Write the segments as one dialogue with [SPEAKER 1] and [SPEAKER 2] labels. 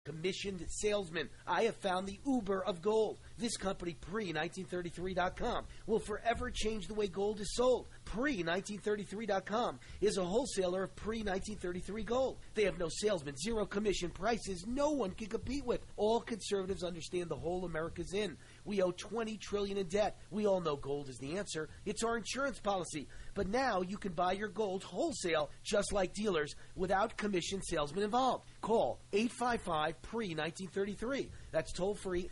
[SPEAKER 1] commissioned salesman. I have found the Uber of gold. This company, Pre-1933.com, will forever change the way gold is sold. Pre-1933.com is a wholesaler of Pre-1933 gold. They have no salesmen, zero commission, prices no one can compete with. All conservatives understand the hole America's in. We owe $20 trillion in debt. We all know gold is the answer. It's our insurance policy. But now you can buy your gold wholesale, just like dealers, without commission salesmen involved. Call 855-PRE-1933. That's toll-free,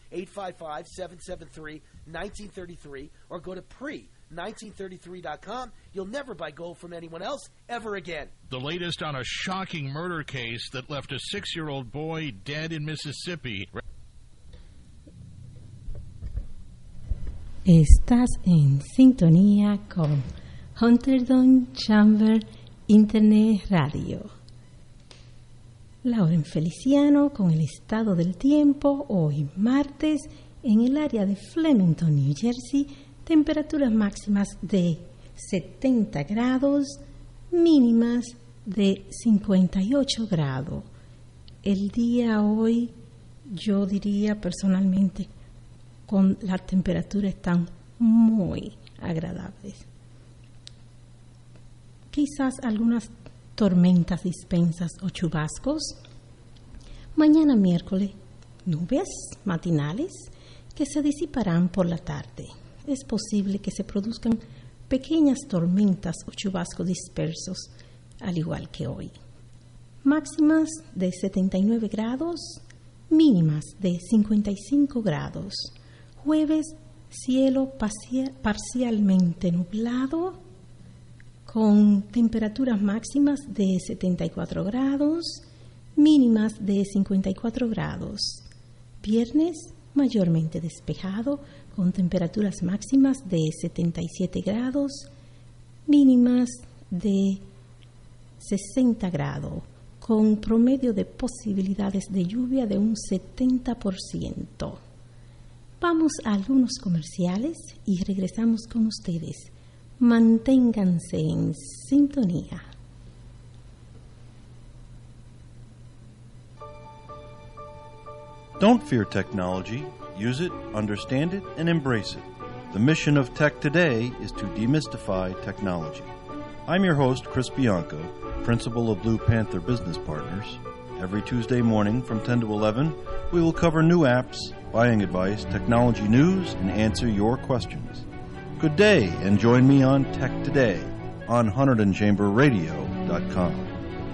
[SPEAKER 1] 855-773-1933, or go to Pre-1933.com. You'll never buy gold from anyone else ever again.
[SPEAKER 2] The latest on a shocking murder case that left a 6-year-old boy dead in Mississippi.
[SPEAKER 3] Estás en sintonía con Hunterdon Chamber Internet Radio. Lauren Feliciano con el estado del tiempo hoy martes en el área de Flemington, New Jersey, temperaturas máximas de 70 grados, mínimas de 58 grados. El día hoy, yo diría personalmente, con las temperaturas están muy agradables. Quizás algunas tormentas dispensas o chubascos. Mañana miércoles, nubes matinales que se disiparán por la tarde. Es posible que se produzcan pequeñas tormentas o chubascos dispersos, al igual que hoy. Máximas de 79 grados, mínimas de 55 grados. Jueves, cielo parcialmente nublado, con temperaturas máximas de 74 grados, mínimas de 54 grados. Viernes, mayormente despejado, con temperaturas máximas de 77 grados, mínimas de 60 grados, con promedio de posibilidades de lluvia de un 70%. Vamos a algunos comerciales y regresamos con ustedes. Manténganse en sintonía.
[SPEAKER 4] Don't fear technology. Use it, understand it, and embrace it. The mission of Tech Today is to demystify technology. I'm your host, Chris Bianco, principal of Blue Panther Business Partners. Every Tuesday morning from 10 to 11, we will cover new apps, buying advice, technology news, and answer your questions. Good day, and join me on Tech Today on HunterdonChamberRadio.com.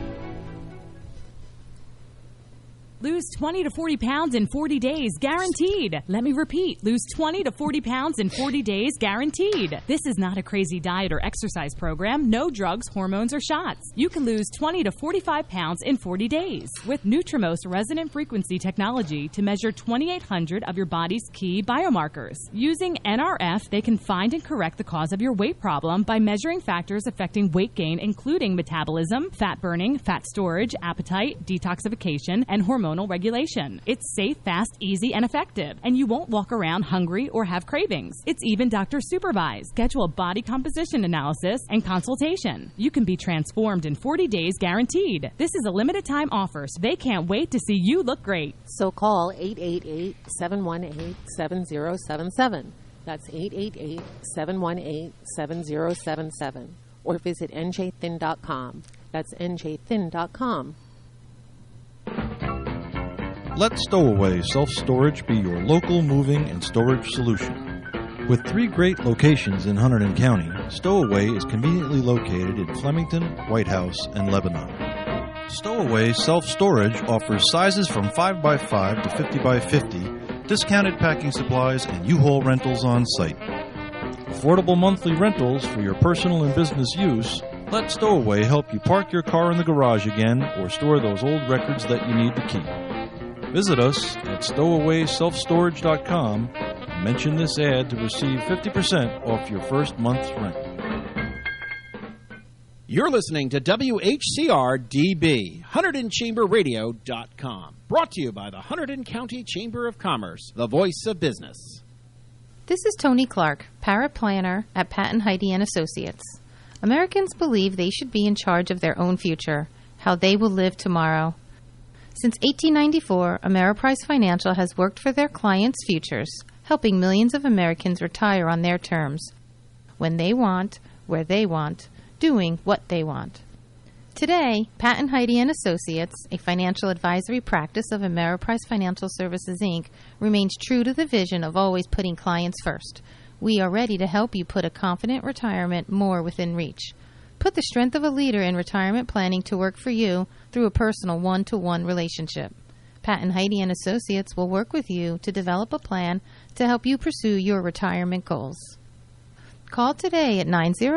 [SPEAKER 5] Lose 20 to 40 pounds in 40 days, guaranteed. Let me repeat, lose 20 to 40 pounds in 40 days, guaranteed. This is not a crazy diet or exercise program. No drugs, hormones, or shots. You can lose 20 to 45 pounds in 40 days with Nutrimost resonant frequency technology to measure 2,800 of your body's key biomarkers. Using NRF, they can find and correct the cause of your weight problem by measuring factors affecting weight gain, including metabolism, fat burning, fat storage, appetite, detoxification, and hormonal regulation. It's safe, fast, easy, and effective, and you won't walk around hungry or have cravings. It's even doctor supervised. Schedule a body composition analysis and consultation. You can be transformed in 40 days guaranteed. This is a limited time offer, so they can't wait to see you look great.
[SPEAKER 6] So call 888-718-7077. That's 888-718-7077. Or visit njthin.com. That's njthin.com.
[SPEAKER 4] Let Stowaway Self-Storage be your local moving and storage solution. With 3 great locations in Hunterdon County, Stowaway is conveniently located in Flemington, White House, and Lebanon. Stowaway Self-Storage offers sizes from 5x5 to 50x50, discounted packing supplies, and U-Haul rentals on site. Affordable monthly rentals for your personal and business use. Let Stowaway help you park your car in the garage again or store those old records that you need to keep. Visit us at stowawayselfstorage.com and mention this ad to receive 50% off your first month's rent.
[SPEAKER 7] You're listening to WHCR-DB, HunterdonChamberRadio.com. Brought to you by the Hunterdon County Chamber of Commerce, the voice of business.
[SPEAKER 8] This is Tony Clark, paraplanner at Patton Heide & Associates. Americans believe they should be in charge of their own future, how they will live tomorrow. Since 1894, Ameriprise Financial has worked for their clients' futures, helping millions of Americans retire on their terms, when they want, where they want, doing what they want. Today, Pat and Heidi and Associates, a financial advisory practice of Ameriprise Financial Services, Inc., remains true to the vision of always putting clients first. We are ready to help you put a confident retirement more within reach. Put the strength of a leader in retirement planning to work for you through a personal one-to-one relationship. Pat and Heidi and Associates will work with you to develop a plan to help you pursue your retirement goals. Call today at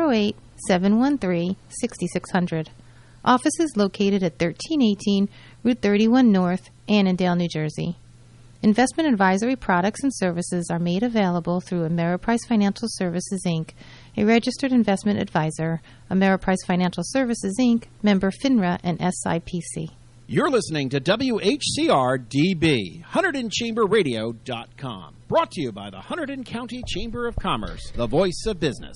[SPEAKER 8] 908-713-6600. Office is located at 1318 Route 31 North, Annandale, New Jersey. Investment advisory products and services are made available through Ameriprise Financial Services, Inc., a registered investment advisor. Ameriprise Financial Services, Inc., member FINRA and SIPC.
[SPEAKER 7] You're listening to WHCR-DB, HunterdonChamberRadio.com. Brought to you by the Hunterdon County Chamber of Commerce, the voice of business.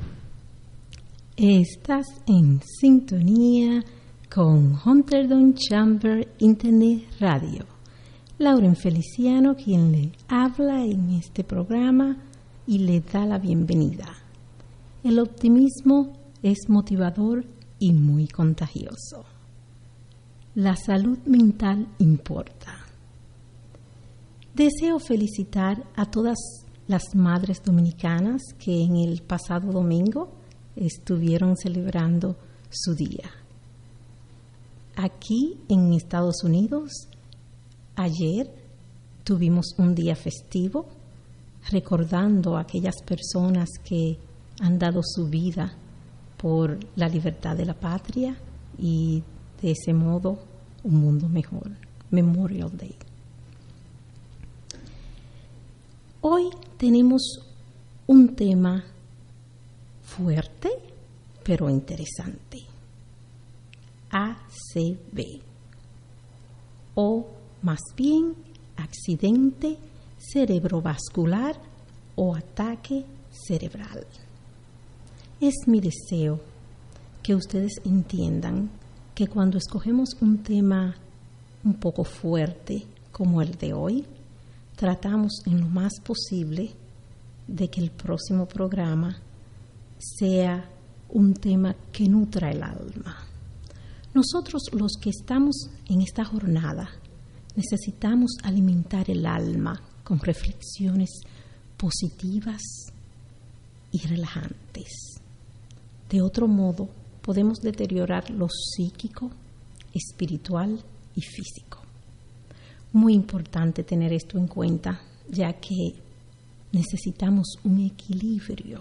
[SPEAKER 3] Estás en sintonía con Hunterdon Chamber Internet Radio. Lauren Feliciano, quien le habla en este programa y le da la bienvenida. El optimismo es motivador y muy contagioso. La salud mental importa. Deseo felicitar a todas las madres dominicanas que en el pasado domingo estuvieron celebrando su día. Aquí en Estados Unidos, ayer tuvimos un día festivo, recordando a aquellas personas que han dado su vida por la libertad de la patria y de ese modo un mundo mejor. Memorial Day. Hoy tenemos un tema fuerte, pero interesante. ACV, o más bien accidente cerebrovascular o ataque cerebral. Es mi deseo que ustedes entiendan que cuando escogemos un tema un poco fuerte como el de hoy, tratamos en lo más posible de que el próximo programa sea un tema que nutra el alma. Nosotros, los que estamos en esta jornada, necesitamos alimentar el alma con reflexiones positivas y relajantes. De otro modo, podemos deteriorar lo psíquico, espiritual y físico. Muy importante tener esto en cuenta, ya que necesitamos un equilibrio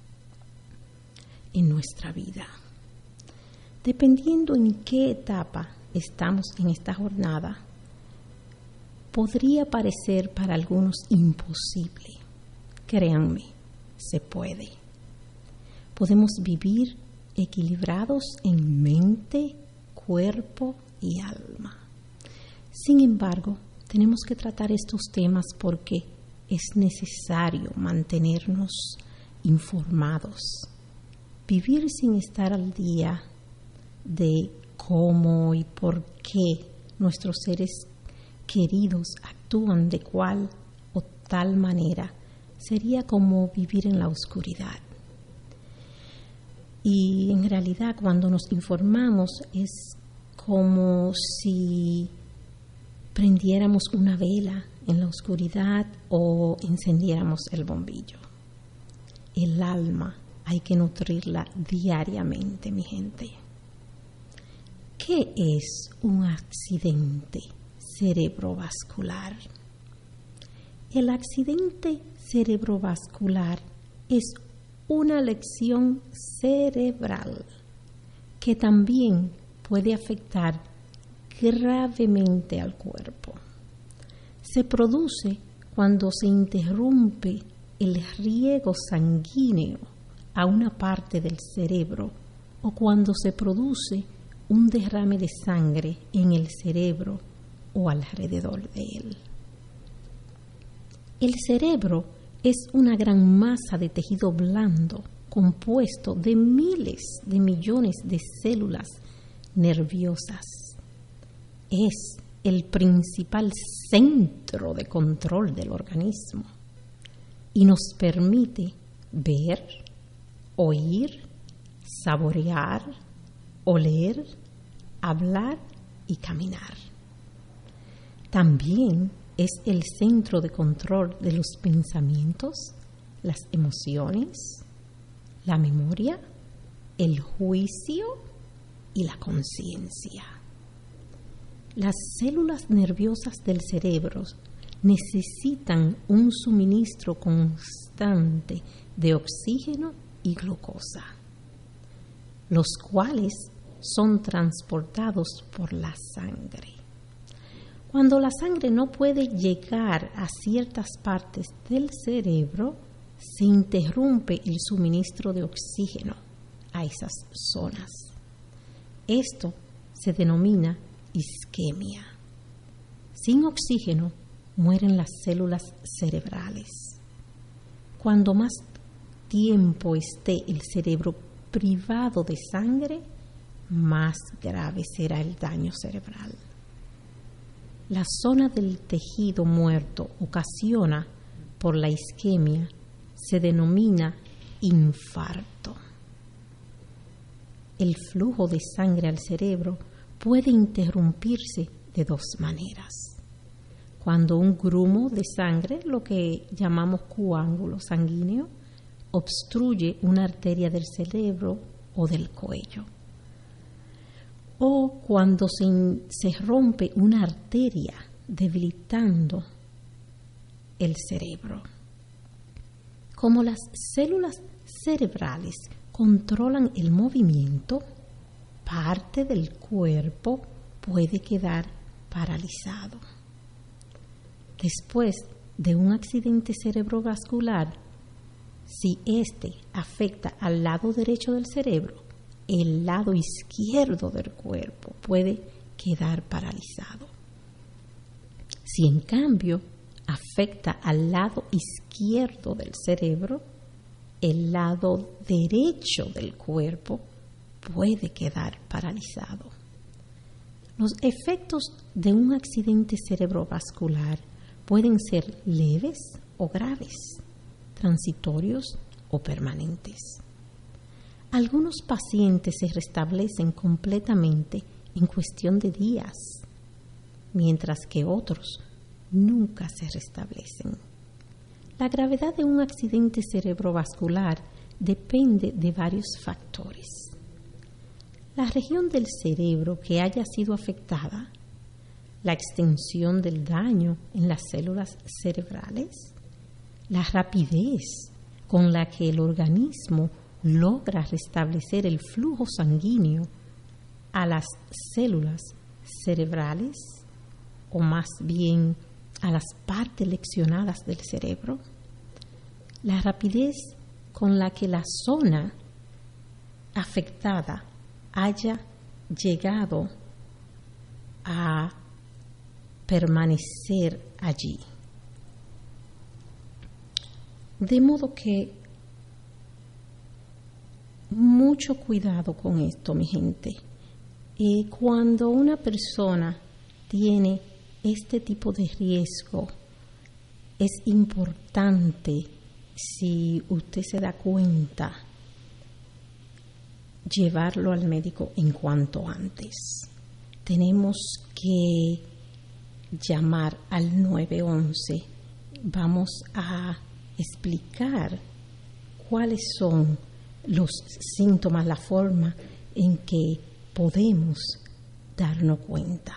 [SPEAKER 3] en nuestra vida. Dependiendo en qué etapa estamos en esta jornada, podría parecer para algunos imposible. Créanme, se puede. Podemos vivir equilibrados en mente, cuerpo y alma. Sin embargo, tenemos que tratar estos temas porque es necesario mantenernos informados. Vivir sin estar al día de cómo y por qué nuestros seres queridos actúan de cual o tal manera sería como vivir en la oscuridad. Y en realidad cuando nos informamos es como si prendiéramos una vela en la oscuridad o encendiéramos el bombillo. El alma hay que nutrirla diariamente, mi gente. ¿Qué es un accidente cerebrovascular? El accidente cerebrovascular es una lesión cerebral que también puede afectar gravemente al cuerpo. Se produce cuando se interrumpe el riego sanguíneo a una parte del cerebro o cuando se produce un derrame de sangre en el cerebro o alrededor de él. El cerebro es una gran masa de tejido blando compuesto de miles de millones de células nerviosas. Es el principal centro de control del organismo y nos permite ver, oír, saborear, oler, hablar y caminar. También es el centro de control de los pensamientos, las emociones, la memoria, el juicio y la conciencia. Las células nerviosas del cerebro necesitan un suministro constante de oxígeno y glucosa, los cuales son transportados por la sangre. Cuando la sangre no puede llegar a ciertas partes del cerebro, se interrumpe el suministro de oxígeno a esas zonas. Esto se denomina isquemia. Sin oxígeno mueren las células cerebrales. Cuando más tiempo esté el cerebro privado de sangre, más grave será el daño cerebral. La zona del tejido muerto ocasiona por la isquemia se denomina infarto. El flujo de sangre al cerebro puede interrumpirse de dos maneras. Cuando un grumo de sangre, lo que llamamos coágulo sanguíneo, obstruye una arteria del cerebro o del cuello. O cuando se rompe una arteria, debilitando el cerebro. Como las células cerebrales controlan el movimiento, parte del cuerpo puede quedar paralizado. Después de un accidente cerebrovascular, si éste afecta al lado derecho del cerebro, el lado izquierdo del cuerpo puede quedar paralizado. Si en cambio afecta al lado izquierdo del cerebro, el lado derecho del cuerpo puede quedar paralizado. Los efectos de un accidente cerebrovascular pueden ser leves o graves, transitorios o permanentes. Algunos pacientes se restablecen completamente en cuestión de días, mientras que otros nunca se restablecen. La gravedad de un accidente cerebrovascular depende de varios factores. La región del cerebro que haya sido afectada, la extensión del daño en las células cerebrales, la rapidez con la que el organismo logra restablecer el flujo sanguíneo a las células cerebrales, o más bien a las partes leccionadas del cerebro, la rapidez con la que la zona afectada haya llegado a permanecer allí. De modo que mucho cuidado con esto, mi gente. Cuando una persona tiene este tipo de riesgo, es importante, si usted se da cuenta, llevarlo al médico en cuanto antes. Tenemos que llamar al 911. Vamos a explicar cuáles son los síntomas, la forma en que podemos darnos cuenta.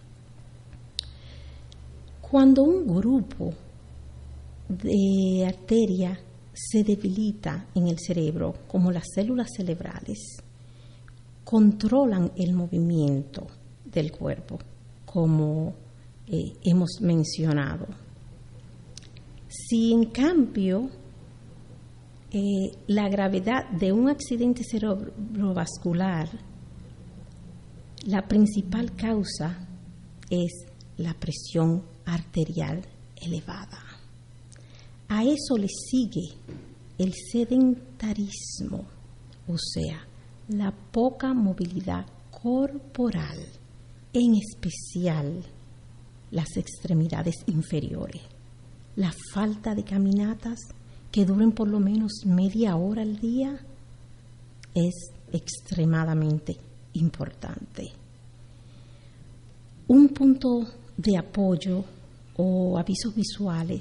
[SPEAKER 3] Cuando un grupo de arteria se debilita en el cerebro, como las células cerebrales, controlan el movimiento del cuerpo, como hemos mencionado. Si en cambio la gravedad de un accidente cerebrovascular, la principal causa es la presión arterial elevada. A eso le sigue el sedentarismo, o sea, la poca movilidad corporal, en especial las extremidades inferiores. La falta de caminatas que duren por lo menos media hora al día es extremadamente importante. Un punto de apoyo o avisos visuales.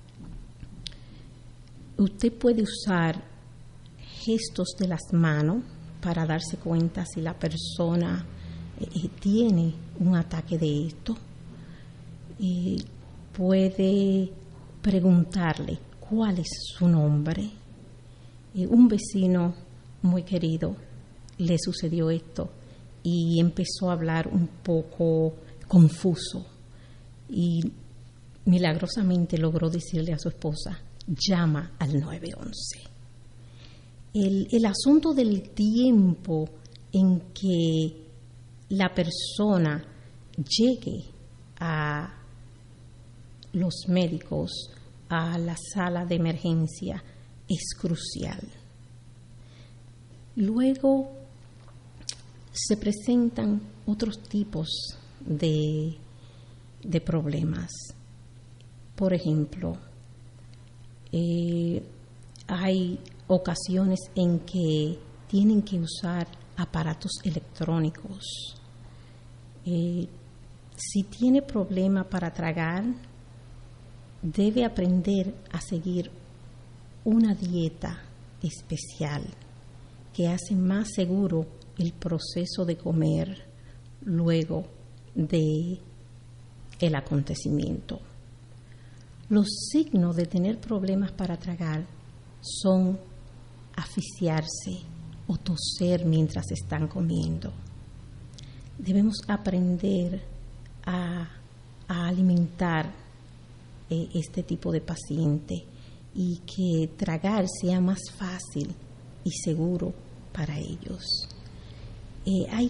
[SPEAKER 3] Usted puede usar gestos de las manos para darse cuenta si la persona tiene un ataque de esto. Puede preguntarle cuál es su nombre. Un vecino muy querido le sucedió esto y empezó a hablar un poco confuso y milagrosamente logró decirle a su esposa: llama al 911. El asunto del tiempo en que la persona llegue a los médicos, a la sala de emergencia, es crucial. Luego se presentan otros tipos de problemas. Por ejemplo, hay ocasiones en que tienen que usar aparatos electrónicos. Si tiene problema para tragar, debe aprender a seguir una dieta especial que hace más seguro el proceso de comer luego de el acontecimiento. Los signos de tener problemas para tragar son asfixiarse o toser mientras están comiendo. Debemos aprender a alimentar este tipo de paciente y que tragar sea más fácil y seguro para ellos. Hay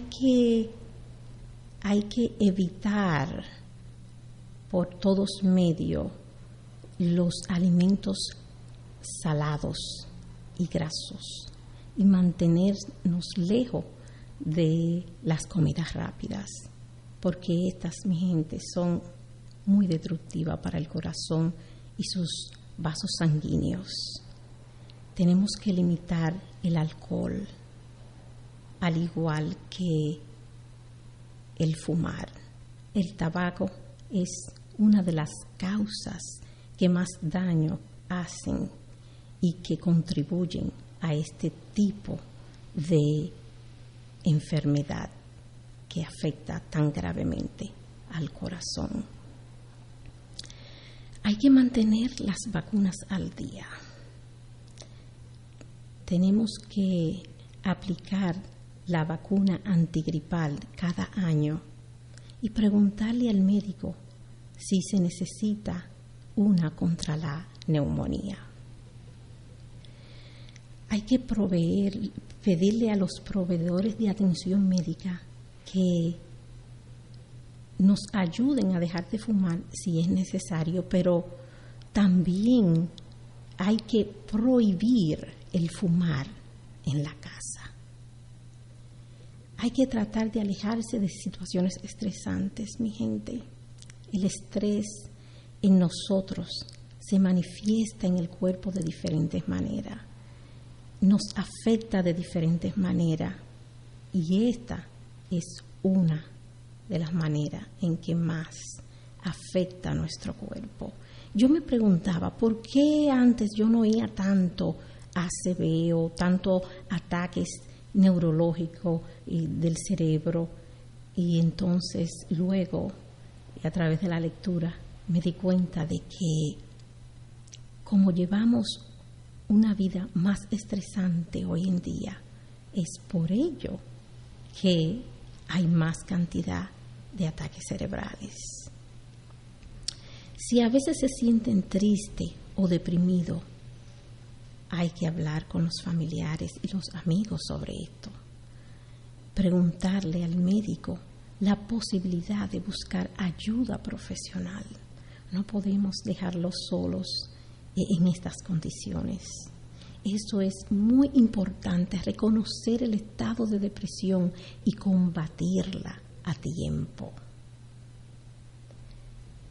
[SPEAKER 3] que evitar por todos medios los alimentos salados y grasos y mantenernos lejos de las comidas rápidas, porque estas, mi gente, son muy destructivas para el corazón y sus vasos sanguíneos. Tenemos que limitar el alcohol, al igual que el fumar. El tabaco es una de las causas que más daño hacen y que contribuyen a este tipo de enfermedad que afecta tan gravemente al corazón. Hay que mantener las vacunas al día. Tenemos que aplicar la vacuna antigripal cada año y preguntarle al médico si se necesita una contra la neumonía. Hay que pedirle a los proveedores de atención médica que nos ayuden a dejar de fumar si es necesario, pero también hay que prohibir el fumar en la casa. Hay que tratar de alejarse de situaciones estresantes, mi gente. El estrés en nosotros se manifiesta en el cuerpo de diferentes maneras. Nos afecta de diferentes maneras y esta es una de las maneras en que más afecta a nuestro cuerpo. Yo me preguntaba, ¿por qué antes yo no oía tanto ACV o tanto ataques neurológicos del cerebro? Y entonces luego, a través de la lectura, me di cuenta de que como llevamos una vida más estresante hoy en día, es por ello que hay más cantidad de ataques cerebrales. Si a veces se sienten tristes o deprimidos, hay que hablar con los familiares y los amigos sobre esto. Preguntarle al médico la posibilidad de buscar ayuda profesional. No podemos dejarlos solos en estas condiciones. Eso es muy importante, reconocer el estado de depresión y combatirla a tiempo.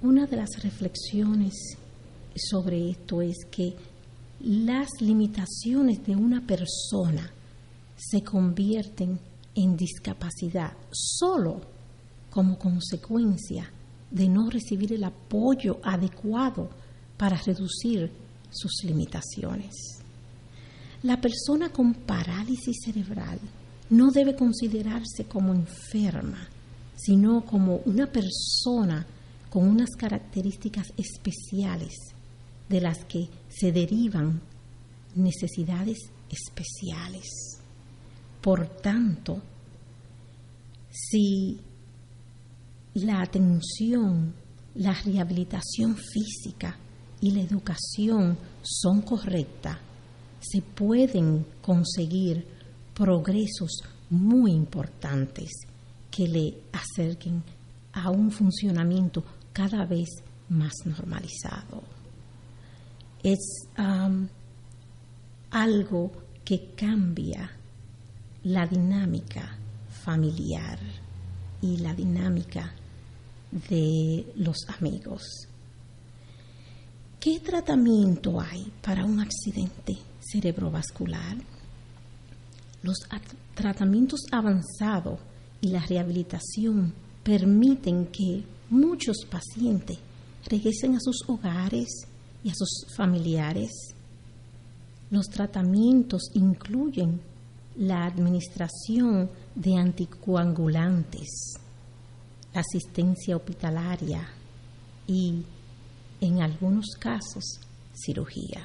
[SPEAKER 3] Una de las reflexiones sobre esto es que las limitaciones de una persona se convierten en discapacidad solo como consecuencia de no recibir el apoyo adecuado para reducir sus limitaciones. La persona con parálisis cerebral no debe considerarse como enferma, sino como una persona con unas características especiales de las que se derivan necesidades especiales. Por tanto, si la atención, la rehabilitación física y la educación son correctas, se pueden conseguir progresos muy importantes que le acerquen a un funcionamiento cada vez más normalizado. Es algo que cambia la dinámica familiar y la dinámica de los amigos. ¿Qué tratamiento hay para un accidente cerebrovascular? Los tratamientos avanzados y la rehabilitación permiten que muchos pacientes regresen a sus hogares y a sus familiares. Los tratamientos incluyen la administración de anticoagulantes, la asistencia hospitalaria y, en algunos casos, cirugía.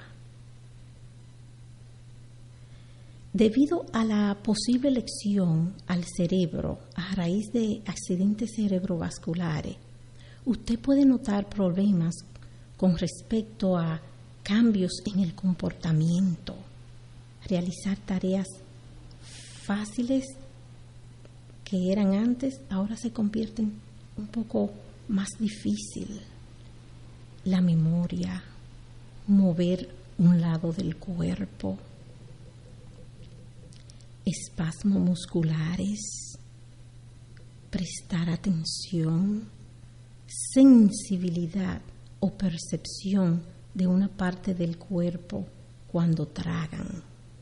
[SPEAKER 3] Debido a la posible lesión al cerebro a raíz de accidentes cerebrovasculares, usted puede notar problemas con respecto a cambios en el comportamiento. Realizar tareas fáciles que eran antes, ahora se convierten un poco más difícil. La memoria, mover un lado del cuerpo, espasmos musculares, prestar atención, sensibilidad o percepción de una parte del cuerpo cuando tragan,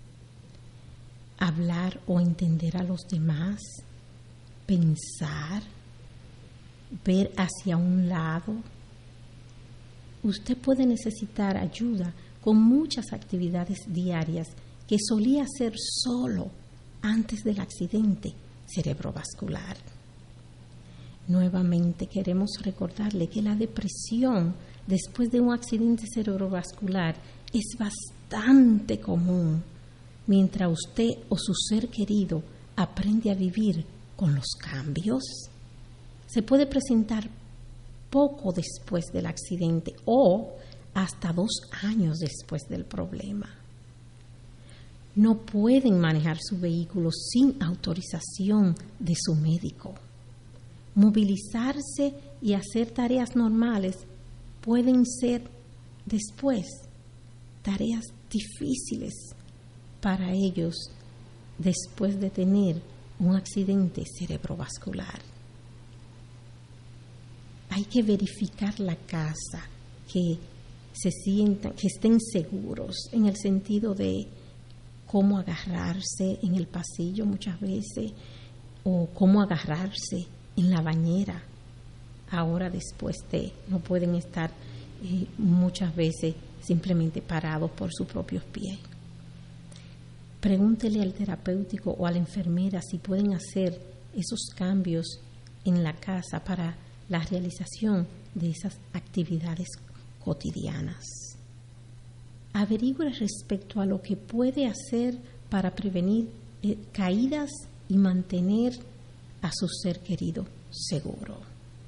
[SPEAKER 3] hablar o entender a los demás, pensar, ver hacia un lado. Usted puede necesitar ayuda con muchas actividades diarias que solía hacer solo antes del accidente cerebrovascular. Nuevamente queremos recordarle que la depresión después de un accidente cerebrovascular es bastante común, mientras usted o su ser querido aprende a vivir con los cambios. Se puede presentar poco después del accidente o hasta 2 años después del problema. No pueden manejar su vehículo sin autorización de su médico. Movilizarse y hacer tareas normales pueden ser después tareas difíciles para ellos después de tener un accidente cerebrovascular. Hay que verificar la casa, que se sientan, que estén seguros en el sentido de cómo agarrarse en el pasillo muchas veces o cómo agarrarse en la bañera. Ahora después de no pueden estar muchas veces simplemente parados por sus propios pies. Pregúntele al terapéutico o a la enfermera si pueden hacer esos cambios en la casa para la realización de esas actividades cotidianas. Averigüe respecto a lo que puede hacer para prevenir caídas y mantener a su ser querido seguro.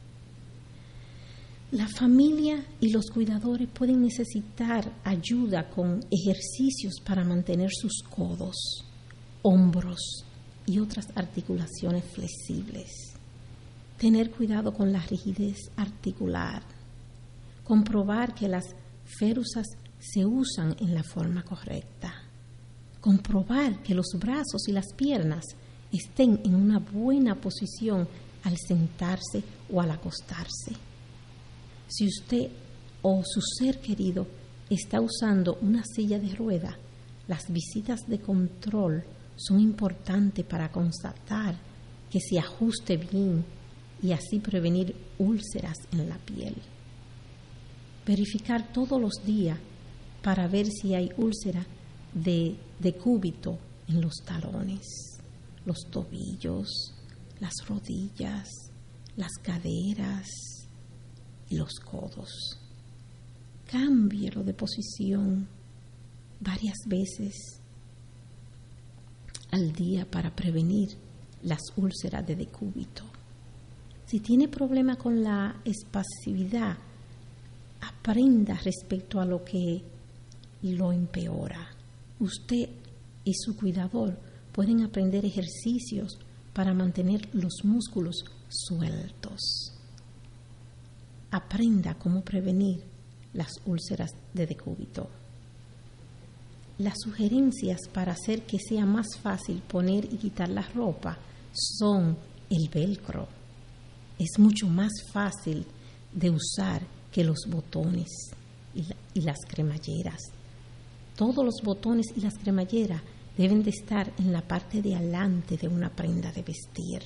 [SPEAKER 3] La familia y los cuidadores pueden necesitar ayuda con ejercicios para mantener sus codos, hombros y otras articulaciones flexibles. Tener cuidado con la rigidez articular. Comprobar que las férusas se usan en la forma correcta. Comprobar que los brazos y las piernas estén en una buena posición al sentarse o al acostarse. Si usted o su ser querido está usando una silla de rueda, las visitas de control son importantes para constatar que se ajuste bien y así prevenir úlceras en la piel. Verificar todos los días para ver si hay úlcera de decúbito en los talones, los tobillos, las rodillas, las caderas y los codos. Cámbielo de posición varias veces al día para prevenir las úlceras de decúbito. Si tiene problema con la espasividad, aprenda respecto a lo que lo empeora. Usted y su cuidador pueden aprender ejercicios para mantener los músculos sueltos. Aprenda cómo prevenir las úlceras de decúbito. Las sugerencias para hacer que sea más fácil poner y quitar la ropa son el velcro. Es mucho más fácil de usar que los botones y las cremalleras. Todos los botones y las cremalleras deben de estar en la parte de adelante de una prenda de vestir.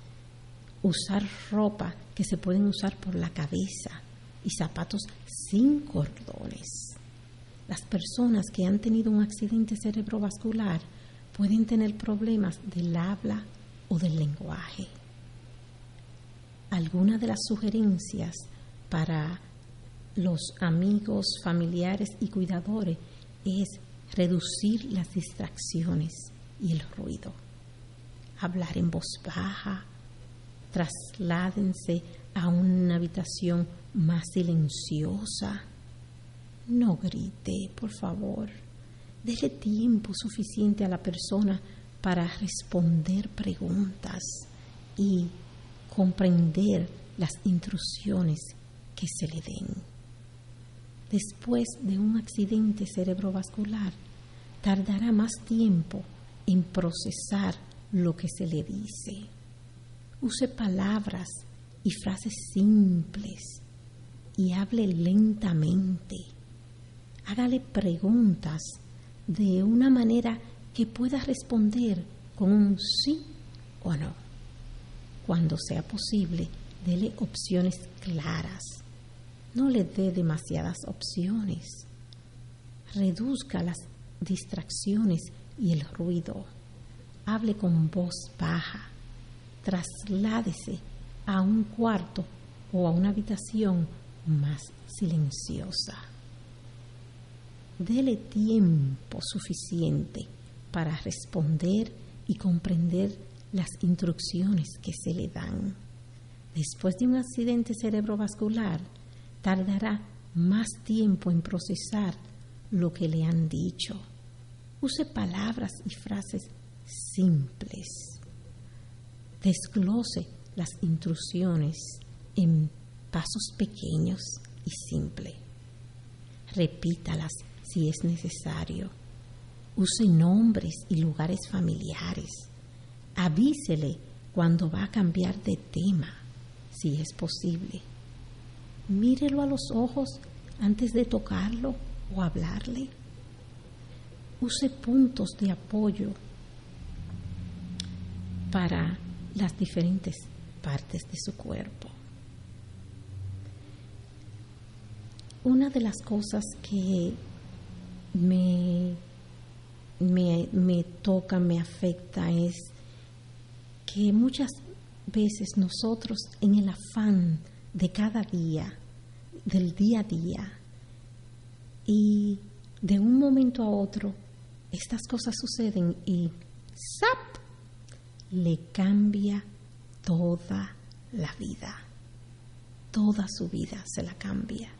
[SPEAKER 3] Usar ropa que se pueden usar por la cabeza y zapatos sin cordones. Las personas que han tenido un accidente cerebrovascular pueden tener problemas del habla o del lenguaje. Algunas de las sugerencias para los amigos, familiares y cuidadores es reducir las distracciones y el ruido. Hablar en voz baja. Trasládense a una habitación más silenciosa. No grite, por favor. Dele tiempo suficiente a la persona para responder preguntas y comprender las instrucciones que se le den. Después de un accidente cerebrovascular, tardará más tiempo en procesar lo que se le dice. Use palabras y frases simples y hable lentamente. Hágale preguntas de una manera que pueda responder con un sí o no. Cuando sea posible, dele opciones claras. No le dé demasiadas opciones. Reduzca las distracciones y el ruido. Hable con voz baja. Trasládese a un cuarto o a una habitación más silenciosa. Dele tiempo suficiente para responder y comprender las instrucciones que se le dan. Después de un accidente cerebrovascular, tardará más tiempo en procesar lo que le han dicho. Use palabras y frases simples. Desglose las instrucciones en pasos pequeños y simples. Repítalas si es necesario. Use nombres y lugares familiares. Avísele cuando va a cambiar de tema, si es posible. Mírelo a los ojos antes de tocarlo o hablarle. Use puntos de apoyo para las diferentes partes de su cuerpo. Una de las cosas que me toca, me afecta es que muchas veces nosotros en el afán de cada día, del día a día, y de un momento a otro estas cosas suceden y ¡zap! Le cambia toda la vida, toda su vida se la cambia.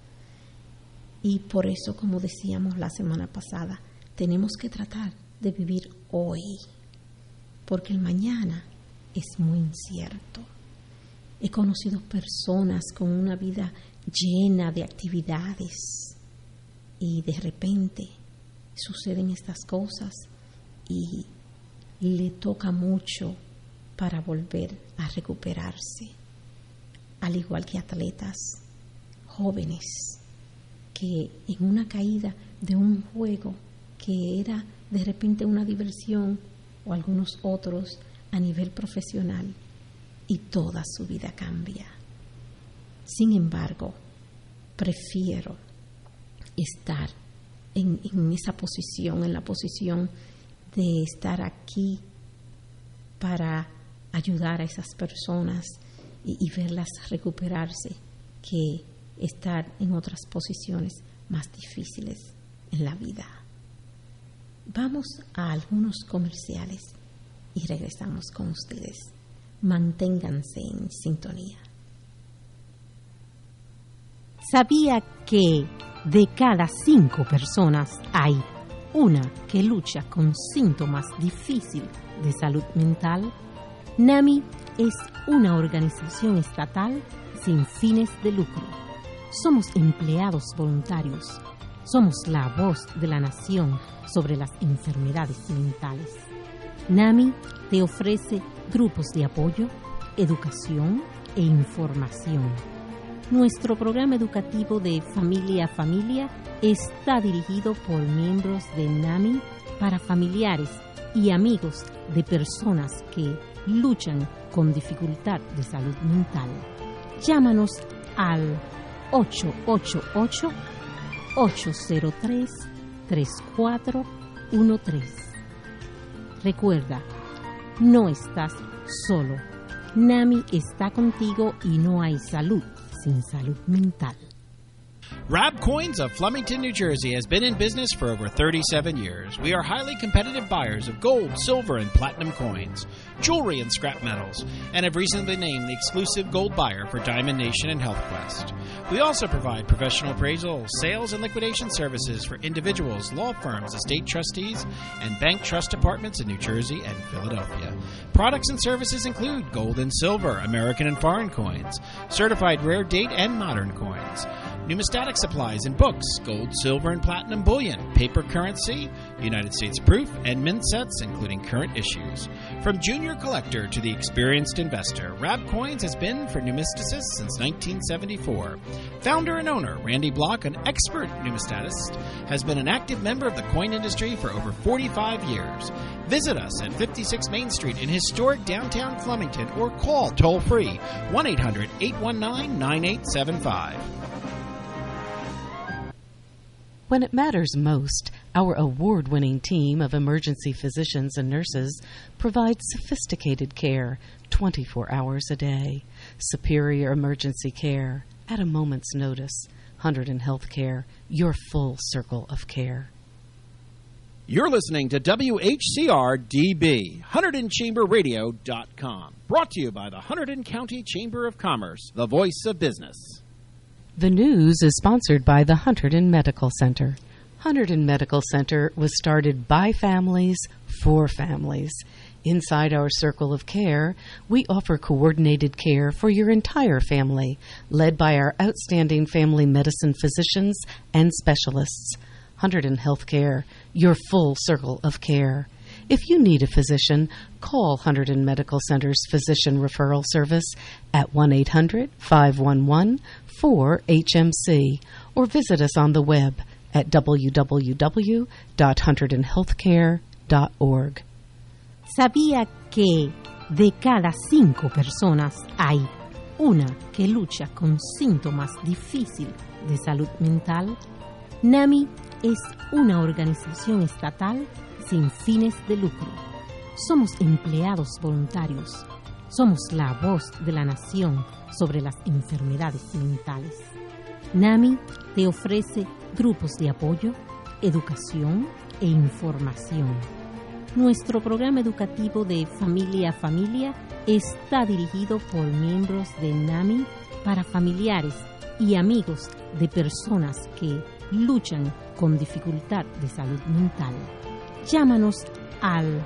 [SPEAKER 3] Y por eso, como decíamos la semana pasada, tenemos que tratar de vivir hoy, porque el mañana es muy incierto. He conocido personas con una vida llena de actividades y de repente suceden estas cosas y le toca mucho para volver a recuperarse. Al igual que atletas jóvenes que en una caída de un juego que era de repente una diversión, o algunos otros a nivel profesional, y toda su vida cambia. Sin embargo, prefiero estar en esa posición, en la posición de estar aquí para ayudar a esas personas y verlas recuperarse, que estar en otras posiciones más difíciles en la vida. Vamos a algunos comerciales y regresamos con ustedes. Manténganse en sintonía. ¿Sabía que de cada 5 personas hay una que lucha con síntomas difíciles de salud mental? NAMI es una organización estatal sin fines de lucro. Somos empleados voluntarios. Somos la voz de la nación sobre las enfermedades mentales. NAMI te ofrece grupos de apoyo, educación e información. Nuestro programa educativo de Familia a Familia está dirigido por miembros de NAMI para familiares y amigos de personas que luchan con dificultad de salud mental. Llámanos al 888-803-3413. Recuerda, no estás solo. NAMI está contigo y no hay salud sin salud mental.
[SPEAKER 7] Rab Coins of Flemington, New Jersey has been in business for over 37 years. We are highly competitive buyers of gold, silver, and platinum coins, jewelry, and scrap metals, and have recently been named the exclusive gold buyer for Diamond Nation and HealthQuest. We also provide professional appraisal, sales, and liquidation services for individuals, law firms, estate trustees, and bank trust departments in New Jersey and Philadelphia. Products and services include gold and silver, American and foreign coins, certified rare date and modern coins, numismatic supplies and books, gold, silver, and platinum bullion, paper currency, United States proof, and mint sets, including current issues. From junior collector to the experienced investor, Rab Coins has been for numismaticists since 1974. Founder and owner Randy Block, an expert numismatist, has been an active member of the coin industry for over 45 years. Visit us at 56 Main Street in historic downtown Flemington or call toll-free 1-800-819-9875.
[SPEAKER 9] When it matters most, our award-winning team of emergency physicians and nurses provides sophisticated care 24 hours a day. Superior emergency care at a moment's notice. Hunterdon Healthcare, your full circle of care.
[SPEAKER 7] You're listening to WHCR-DB, HunterdonChamberRadio.com. Brought to you by the Hunterdon County Chamber of Commerce, the voice of business.
[SPEAKER 9] The news is sponsored by the Hunterdon Medical Center. Hunterdon Medical Center was started by families for families. Inside our circle of care, we offer coordinated care for your entire family, led by our outstanding family medicine physicians and specialists. Hunterdon Healthcare, your full circle of care. If you need a physician, call Hunterdon Medical Center's Physician Referral Service at 1-800-511-4HMC or visit us on the web at www.hunterdonhealthcare.org.
[SPEAKER 3] ¿Sabía que de cada 5 personas hay una que lucha con síntomas difíciles de salud mental? NAMI es una organización estatal sin fines de lucro. Somos empleados voluntarios. Somos la voz de la nación sobre las enfermedades mentales. NAMI te ofrece grupos de apoyo, educación e información. Nuestro programa educativo de Familia a Familia está dirigido por miembros de NAMI para familiares y amigos de personas que luchan con dificultad de salud mental. Llámanos al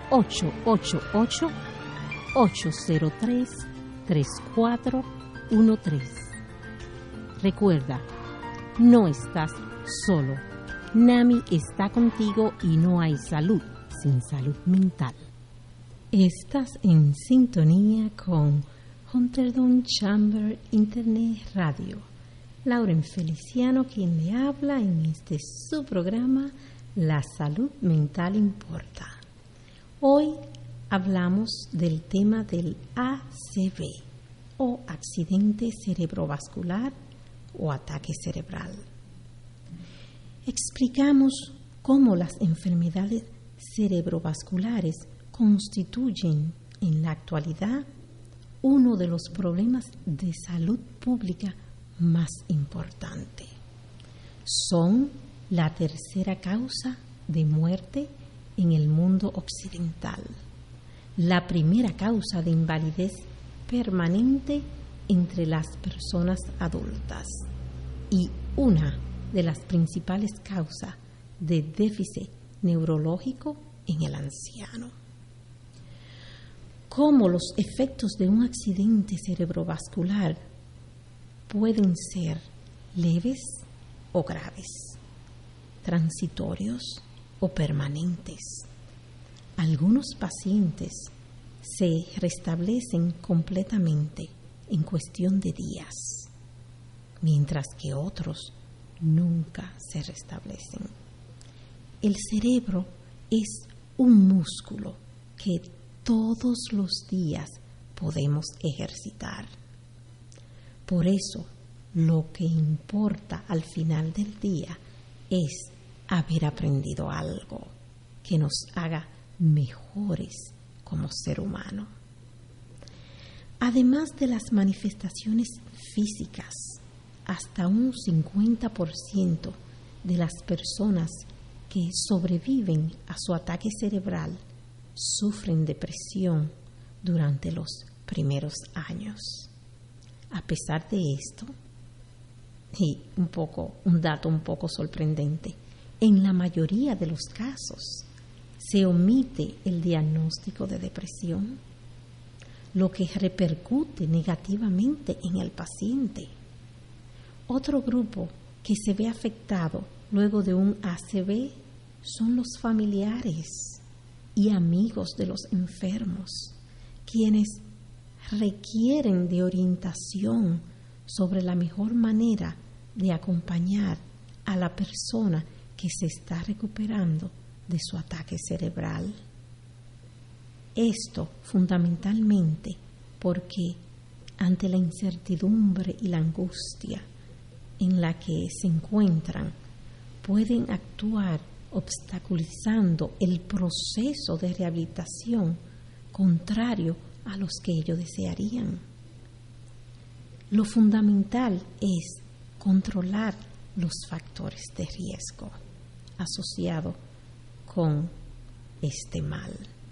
[SPEAKER 3] 888-803-3413. Recuerda, no estás solo. NAMI está contigo y no hay salud sin salud mental. Estás en sintonía con Hunterdon Chamber Internet Radio, Lauren Feliciano, quien le habla en este su programa La Salud Mental Importa. Hoy hablamos del tema del ACV o accidente cerebrovascular o ataque cerebral. Explicamos cómo las enfermedades cerebrovasculares constituyen en la actualidad uno de los problemas de salud pública más importante. Son la tercera causa de muerte en el mundo occidental, la primera causa de invalidez permanente entre las personas adultas y una de las principales causas de déficit neurológico en el anciano. Cómo los efectos de un accidente cerebrovascular pueden ser leves o graves, transitorios o permanentes. Algunos pacientes se restablecen completamente en cuestión de días, mientras que otros nunca se restablecen. El cerebro es un músculo que todos los días podemos ejercitar. Por eso, lo que importa al final del día es haber aprendido algo que nos haga mejores como ser humano. Además de las manifestaciones físicas, hasta un 50% de las personas que sobreviven a su ataque cerebral sufren depresión durante los primeros años. A pesar de esto, y un dato un poco sorprendente, en la mayoría de los casos se omite el diagnóstico de depresión, lo que repercute negativamente en el paciente. Otro grupo que se ve afectado luego de un ACV son los familiares y amigos de los enfermos, quienes requieren de orientación sobre la mejor manera de acompañar a la persona que se está recuperando de su ataque cerebral. Esto fundamentalmente porque ante la incertidumbre y la angustia en la que se encuentran, pueden actuar obstaculizando el proceso de rehabilitación contrario a los que ellos desearían. Lo fundamental es controlar los factores de riesgo asociados con este mal.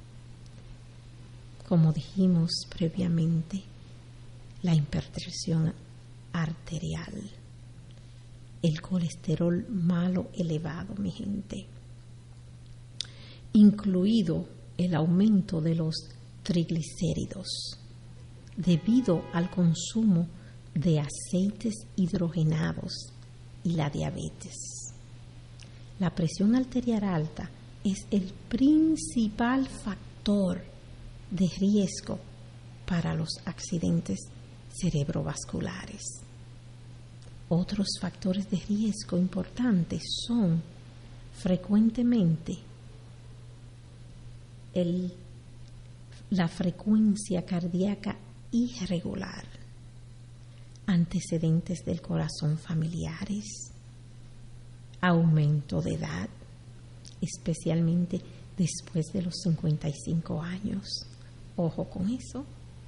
[SPEAKER 3] Como dijimos previamente, la hipertensión arterial, el colesterol malo elevado, mi gente, incluido el aumento de los triglicéridos debido al consumo de aceites hidrogenados y la diabetes. La presión arterial alta es el principal factor de riesgo para los accidentes cerebrovasculares. Otros factores de riesgo importantes son frecuentemente la frecuencia cardíaca irregular, antecedentes del corazón familiares, aumento de edad, especialmente después de los 55 años. Ojo con eso.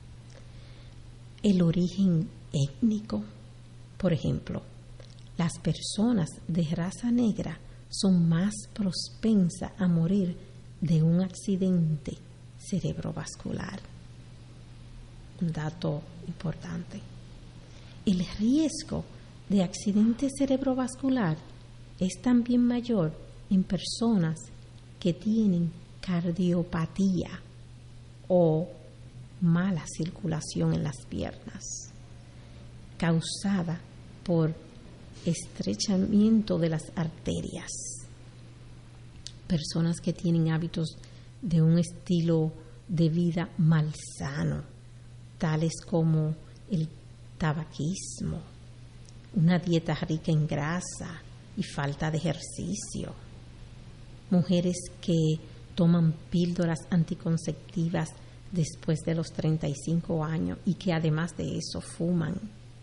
[SPEAKER 3] El origen étnico. Por ejemplo, las personas de raza negra son más propensas a morir de un accidente cerebrovascular. Un dato importante. El riesgo de accidente cerebrovascular es también mayor en personas que tienen cardiopatía o mala circulación en las piernas, causada por estrechamiento de las arterias. Personas que tienen hábitos de un estilo de vida malsano, tales como el tabaquismo, una dieta rica en grasa y falta de ejercicio. Mujeres que toman píldoras anticonceptivas después de los 35 años y que además de eso fuman.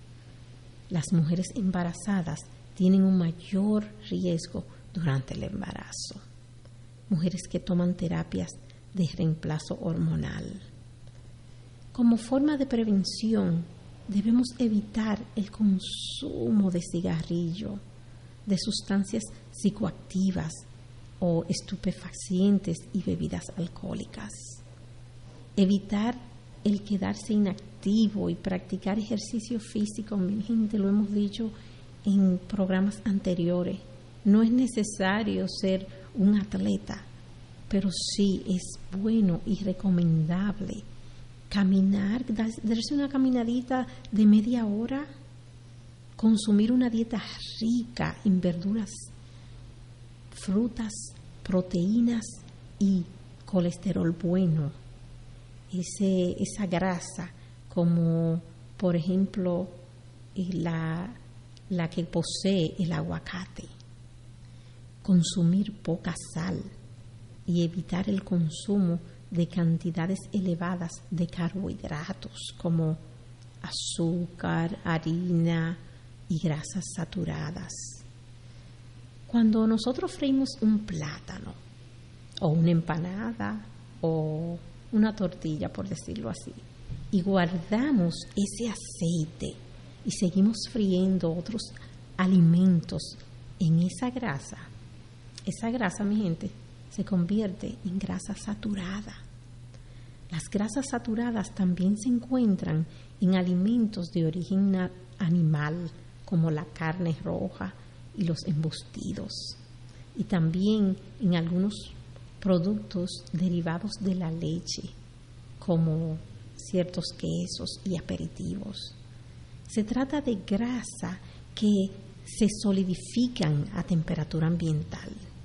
[SPEAKER 3] Las mujeres embarazadas tienen un mayor riesgo durante el embarazo. Mujeres que toman terapias de reemplazo hormonal. Como forma de prevención, debemos evitar el consumo de cigarrillo, de sustancias psicoactivas o estupefacientes y bebidas alcohólicas. Evitar el quedarse inactivo y practicar ejercicio físico. Mi gente, lo hemos dicho en programas anteriores. No es necesario ser un atleta, pero sí es bueno y recomendable caminar, darse una caminadita de media hora, consumir una dieta rica en verduras, frutas, proteínas y colesterol bueno. Esa grasa, como por ejemplo la que posee el aguacate. Consumir poca sal y evitar el consumo de cantidades elevadas de carbohidratos como azúcar, harina y grasas saturadas. Cuando nosotros freímos un plátano o una empanada o una tortilla, por decirlo así, y guardamos ese aceite y seguimos friendo otros alimentos en esa grasa, mi gente, se convierte en grasa saturada. Las grasas saturadas también se encuentran en alimentos de origen animal, como la carne roja y los embutidos, y también en algunos productos derivados de la leche, como ciertos quesos y aperitivos. Se trata de grasa que se solidifican a temperatura ambiental.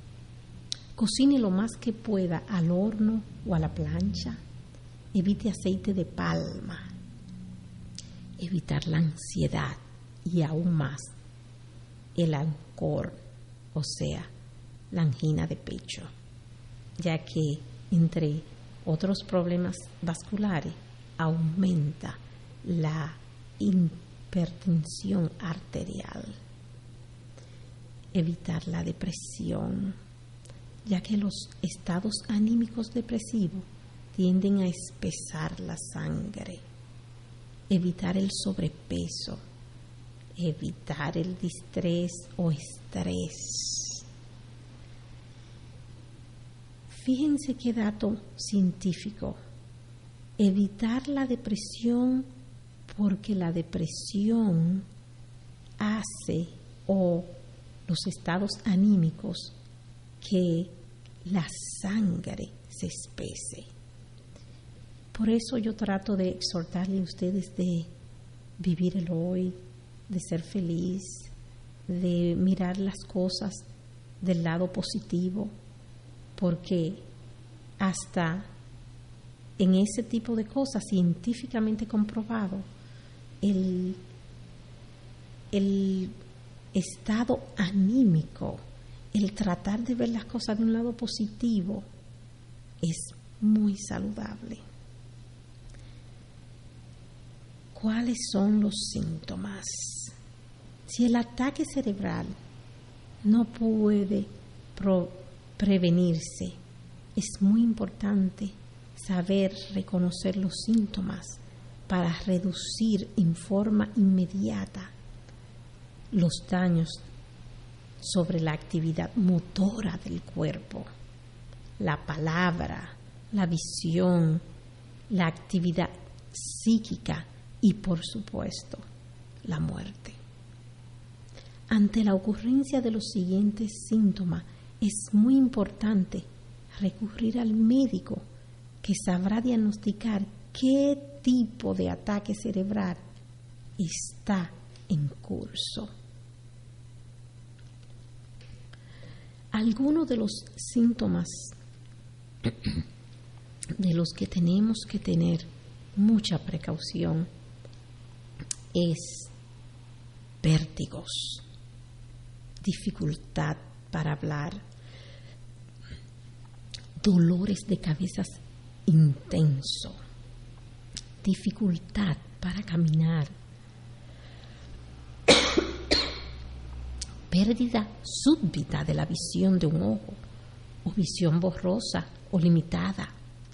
[SPEAKER 3] Cocine lo más que pueda al horno o a la plancha. Evite aceite de palma. Evitar la ansiedad y aún más el ANCOR, o sea, la angina de pecho, ya que entre otros problemas vasculares aumenta la hipertensión arterial. Evitar la depresión, ya que los estados anímicos depresivos tienden a espesar la sangre. Evitar el sobrepeso, evitar el distrés o estrés. Fíjense qué dato científico. Evitar la depresión, porque la depresión hace, o los estados anímicos, que la sangre se espese. Por eso yo trato de exhortarle a ustedes de vivir el hoy, de ser feliz, de mirar las cosas del lado positivo, porque hasta en ese tipo de cosas científicamente comprobado, el estado anímico, el tratar de ver las cosas de un lado positivo, es muy saludable. ¿Cuáles son los síntomas? Si el ataque cerebral no puede prevenirse, es muy importante saber reconocer los síntomas para reducir en forma inmediata los daños sobre la actividad motora del cuerpo, la palabra, la visión, la actividad psíquica y, por supuesto, la muerte. Ante la ocurrencia de los siguientes síntomas, es muy importante recurrir al médico, que sabrá diagnosticar qué tipo de ataque cerebral está en curso. Algunos de los síntomas de los que tenemos que tener mucha precaución es vértigos, dificultad para hablar, dolores de cabeza intenso, dificultad para caminar, pérdida súbita de la visión de un ojo o visión borrosa o limitada,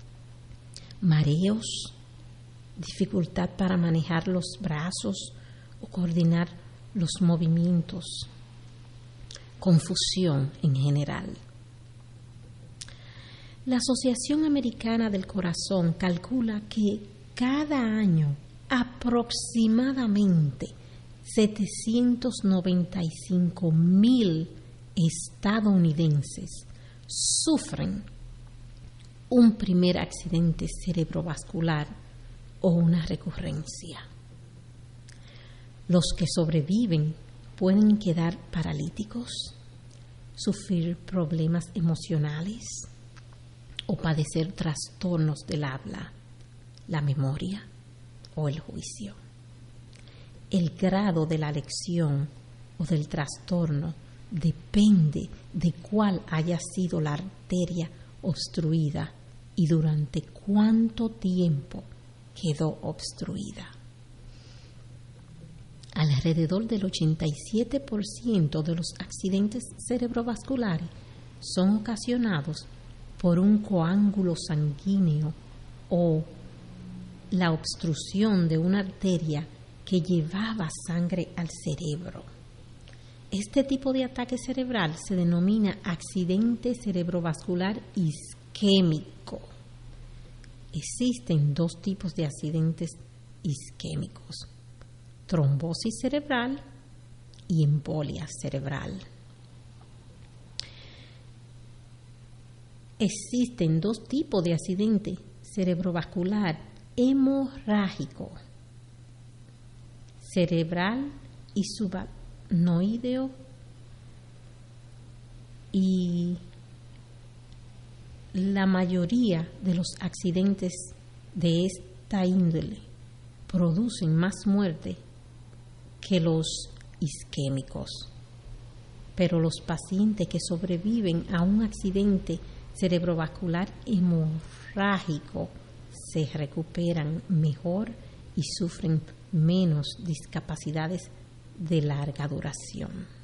[SPEAKER 3] mareos, dificultad para manejar los brazos o coordinar los movimientos, confusión en general. La Asociación Americana del Corazón calcula que cada año aproximadamente 795,000 estadounidenses sufren un primer accidente cerebrovascular o una recurrencia. Los que sobreviven pueden quedar paralíticos, sufrir problemas emocionales o padecer trastornos del habla, la memoria o el juicio. El grado de la lesión o del trastorno depende de cuál haya sido la arteria obstruida y durante cuánto tiempo quedó obstruida. Alrededor del 87% de los accidentes cerebrovasculares son ocasionados por un coágulo sanguíneo o la obstrucción de una arteria que llevaba sangre al cerebro. Este tipo de ataque cerebral se denomina accidente cerebrovascular isquémico. Existen dos tipos de accidentes isquémicos: trombosis cerebral y embolia cerebral. Existen dos tipos de accidente cerebrovascular hemorrágico: cerebral y subacnoideo, y la mayoría de los accidentes de esta índole producen más muerte que los isquémicos. Pero los pacientes que sobreviven a un accidente cerebrovascular hemorrágico se recuperan mejor y sufren menos discapacidades de larga duración.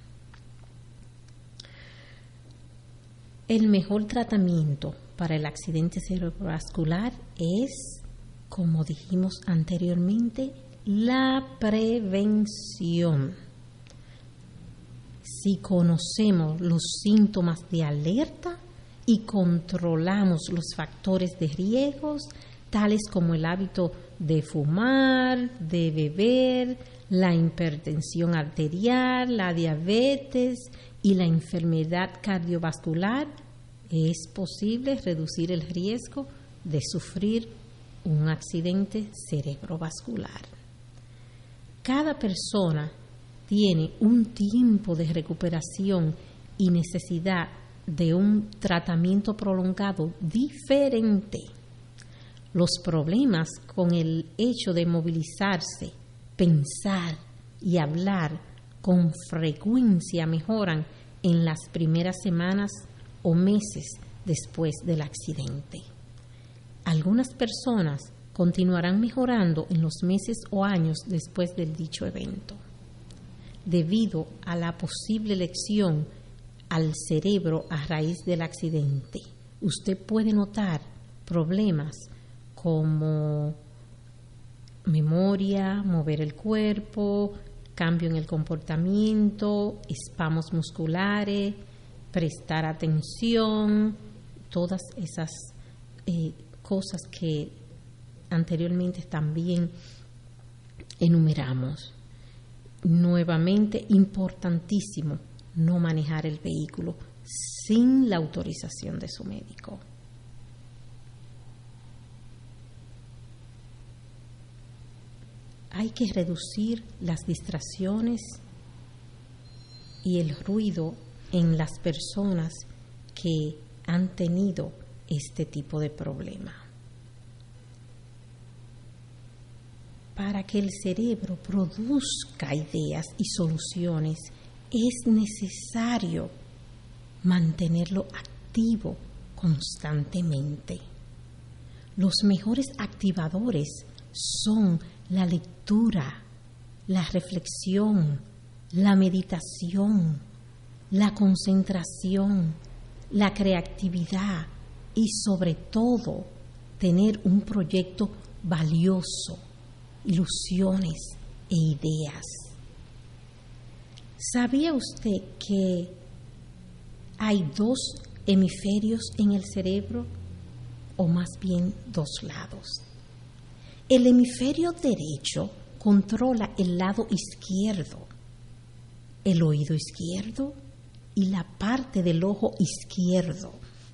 [SPEAKER 3] El mejor tratamiento para el accidente cerebrovascular es, como dijimos anteriormente, la prevención. Si conocemos los síntomas de alerta y controlamos los factores de riesgos, tales como el hábito de fumar, de beber, la hipertensión arterial, la diabetes y la enfermedad cardiovascular, es posible reducir el riesgo de sufrir un accidente cerebrovascular. Cada persona tiene un tiempo de recuperación y necesidad de un tratamiento prolongado diferente. Los problemas con el hecho de movilizarse, pensar y hablar con frecuencia mejoran en las primeras semanas o meses después del accidente. Algunas personas continuarán mejorando en los meses o años después del dicho evento. Debido a la posible lesión al cerebro a raíz del accidente, usted puede notar problemas como memoria, mover el cuerpo, cambio en el comportamiento, espasmos musculares, prestar atención, todas esas cosas que anteriormente también enumeramos. Nuevamente, importantísimo no manejar el vehículo sin la autorización de su médico. Hay que reducir las distracciones y el ruido en las personas que han tenido este tipo de problema. para que el cerebro produzca ideas y soluciones, es necesario mantenerlo activo constantemente. Los mejores activadores son la lectura, la reflexión, la meditación, la concentración, la creatividad y sobre todo tener un proyecto valioso, ilusiones e ideas. ¿Sabía usted que hay 2 hemisferios en el cerebro? O más bien 2 lados. El hemisferio derecho controla el lado izquierdo, el oído izquierdo y la parte del ojo izquierdo.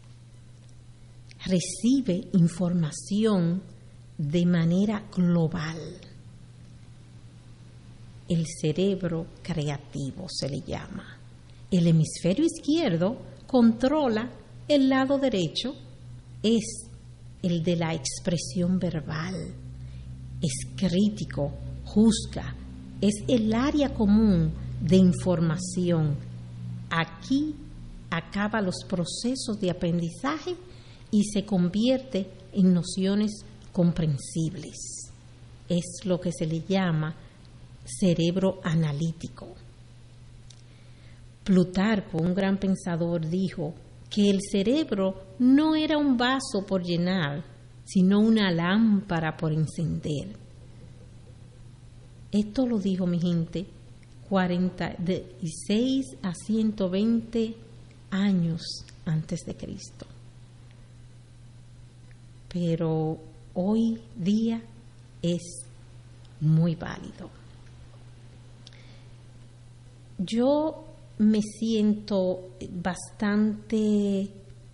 [SPEAKER 3] Recibe información de manera global. El cerebro creativo se le llama. El hemisferio izquierdo controla el lado derecho, es el de la expresión verbal, es crítico, juzga, es el área común de información. Aquí acaba los procesos de aprendizaje y se convierte en nociones comprensibles. Es lo que se le llama cerebro analítico. Plutarco, un gran pensador, dijo que el cerebro no era un vaso por llenar, sino una lámpara por encender. Esto lo dijo, mi gente, 46 a 120 años antes de Cristo. Pero hoy día es muy válido. Yo me siento bastante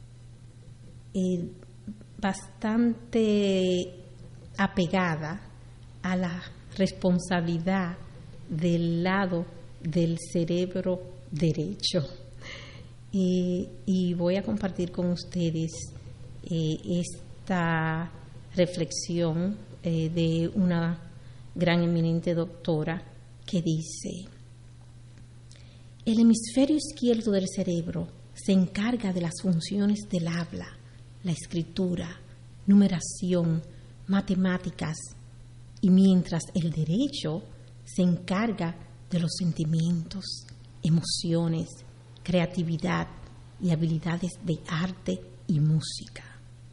[SPEAKER 3] apegada a la responsabilidad del lado del cerebro derecho. Y voy a compartir con ustedes esta reflexión de una gran eminente doctora que dice: el hemisferio izquierdo del cerebro se encarga de las funciones del habla, la escritura, numeración, matemáticas, y mientras el derecho se encarga de los sentimientos, emociones, creatividad y habilidades de arte y música.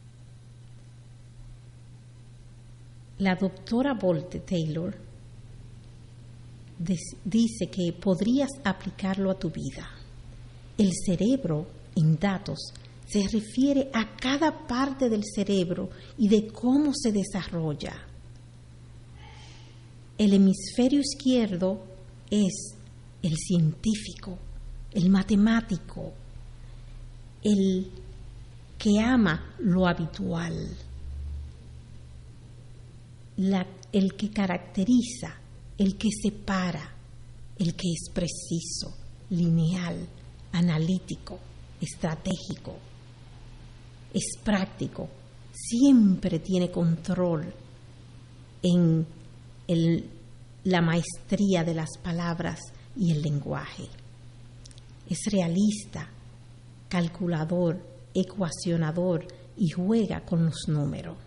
[SPEAKER 3] La doctora Volte Taylor dice que podrías aplicarlo a tu vida. El cerebro en datos se refiere a cada parte del cerebro y de cómo se desarrolla. El hemisferio izquierdo es el científico, el matemático, el que ama lo habitual, el que caracteriza, el que separa, el que es preciso, lineal, analítico, estratégico, es práctico, siempre tiene control en la maestría de las palabras y el lenguaje. Es realista, calculador, ecuacionador y juega con los números.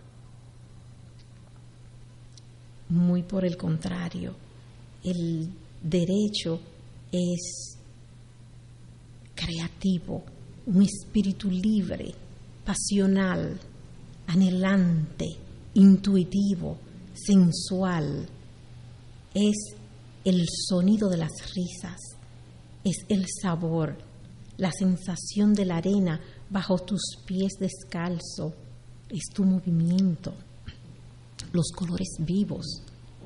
[SPEAKER 3] Muy por el contrario, el derecho es creativo, un espíritu libre, pasional, anhelante, intuitivo, sensual. Es el sonido de las risas, es el sabor, la sensación de la arena bajo tus pies descalzo, es tu movimiento, los colores vivos,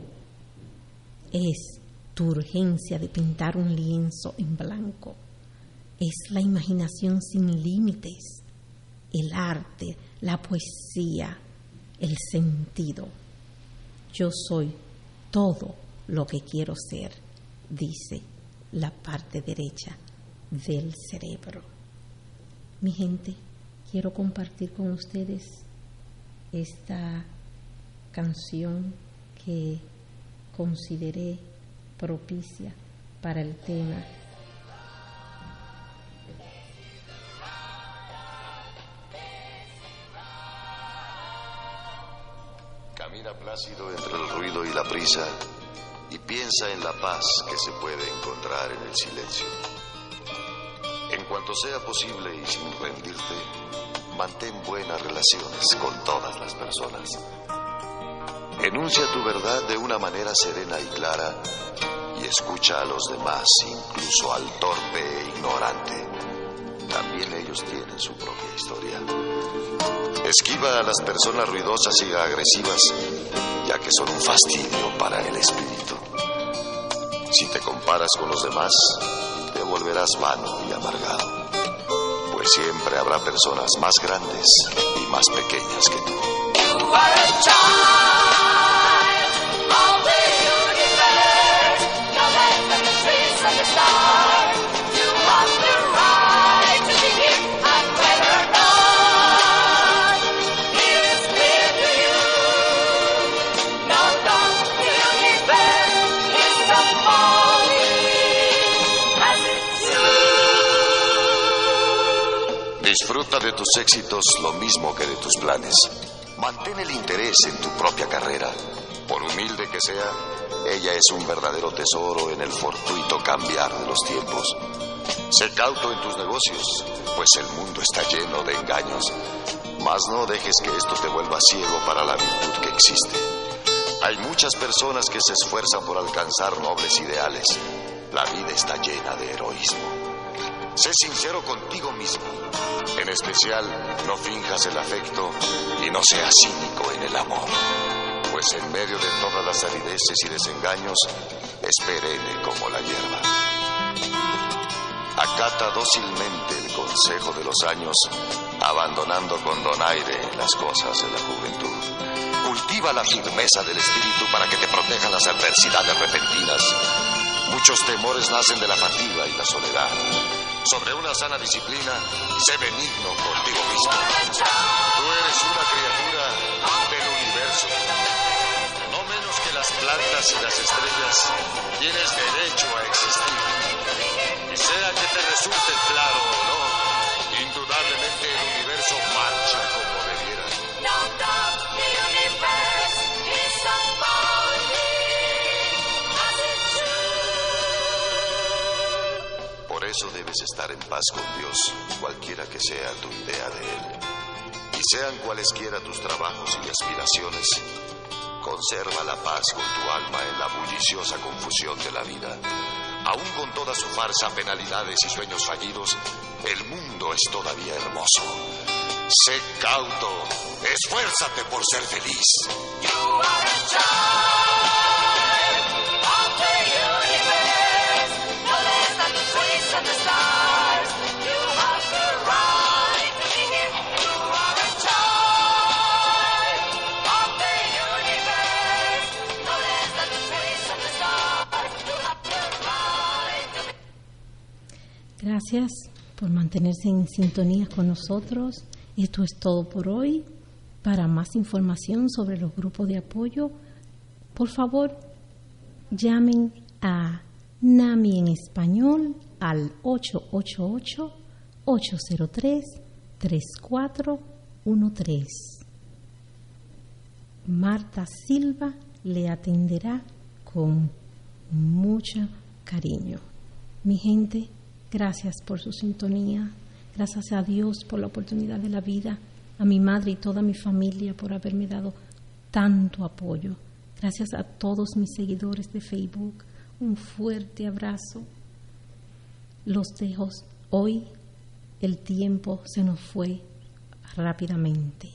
[SPEAKER 3] es tu urgencia de pintar un lienzo en blanco, es la imaginación sin límites, el arte, la poesía, el sentido. Yo soy todo lo que quiero ser, dice la parte derecha del cerebro. Mi gente, quiero compartir con ustedes esta canción que consideré propicia para el tema.
[SPEAKER 10] Camina plácido entre el ruido y la prisa y piensa en la paz que se puede encontrar en el silencio. En cuanto sea posible y sin rendirte, mantén buenas relaciones con todas las personas. Enuncia tu verdad de una manera serena y clara y escucha a los demás, incluso al torpe e ignorante. También ellos tienen su propia historia. Esquiva a las personas ruidosas y agresivas, ya que son un fastidio para el espíritu. Si te comparas con los demás, te volverás vano y amargado, pues siempre habrá personas más grandes y más pequeñas que tú. You are a child of the universe, no less than the trees and the stars. You have the right to be here, and whether or not it is clear to you, no doubt the universe is unfolding as it's true. Disfruta de tus éxitos lo mismo que de tus planes. Mantén el interés en tu propia carrera. Por humilde que sea, ella es un verdadero tesoro en el fortuito cambiar de los tiempos. Sé cauto en tus negocios, pues el mundo está lleno de engaños. Mas no dejes que esto te vuelva ciego para la virtud que existe. Hay muchas personas que se esfuerzan por alcanzar nobles ideales. La vida está llena de heroísmo. Sé sincero contigo mismo. En especial, no finjas el afecto y no seas cínico en el amor. Pues en medio de todas las arideces y desengaños, es perenne como la hierba. Acata dócilmente el consejo de los años, abandonando con donaire las cosas de la juventud. Cultiva la firmeza del espíritu para que te protejan las adversidades repentinas. Muchos temores nacen de la fatiga y la soledad. Sobre una sana disciplina, sé benigno contigo mismo. Tú eres una criatura del universo. No menos que las plantas y las estrellas, tienes derecho a existir. Y sea que te resulte claro o no, indudablemente el universo marcha como debiera. No doubt the universe is unfolding as it's true. Por eso debes estar en paz con Dios, cualquiera que sea tu idea de Él. Y sean cualesquiera tus trabajos y aspiraciones, conserva la paz con tu alma en la bulliciosa confusión de la vida. Aún con toda su farsa, penalidades y sueños fallidos, el mundo es todavía hermoso. Sé cauto, esfuérzate por ser feliz. You are a child of the universe, no less than the trees and the stars. You have the right to be here. You are a child of the universe, no less than the trees and the stars. You have the right to be.
[SPEAKER 3] Gracias por mantenerse en sintonía con nosotros. Esto es todo por hoy. Para más información sobre los grupos de apoyo, por favor, llamen a NAMI en español al 888-803-3413. Marta Silva le atenderá con mucho cariño. Mi gente, gracias por su sintonía. Gracias a Dios por la oportunidad de la vida, a mi madre y toda mi familia por haberme dado tanto apoyo. Gracias a todos mis seguidores de Facebook. Un fuerte abrazo. Los dejo hoy. El tiempo se nos fue rápidamente.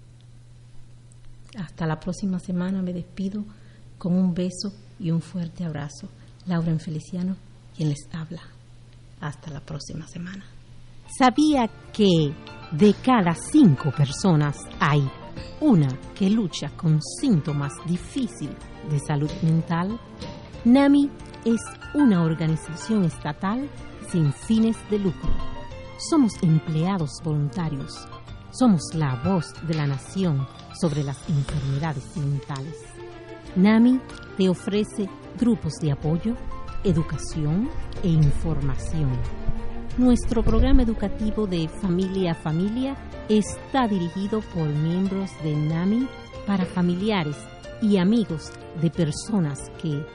[SPEAKER 3] Hasta la próxima semana. Me despido con un beso y un fuerte abrazo. Laura Feliciano, quien les habla. Hasta la próxima semana. ¿Sabía que de cada 5 personas hay una que lucha con síntomas difíciles de salud mental? NAMI es una organización estatal sin fines de lucro. Somos empleados voluntarios. Somos la voz de la nación sobre las enfermedades mentales. NAMI te ofrece grupos de apoyo, educación e información. Nuestro programa educativo de Familia a Familia está dirigido por miembros de NAMI para familiares y amigos de personas que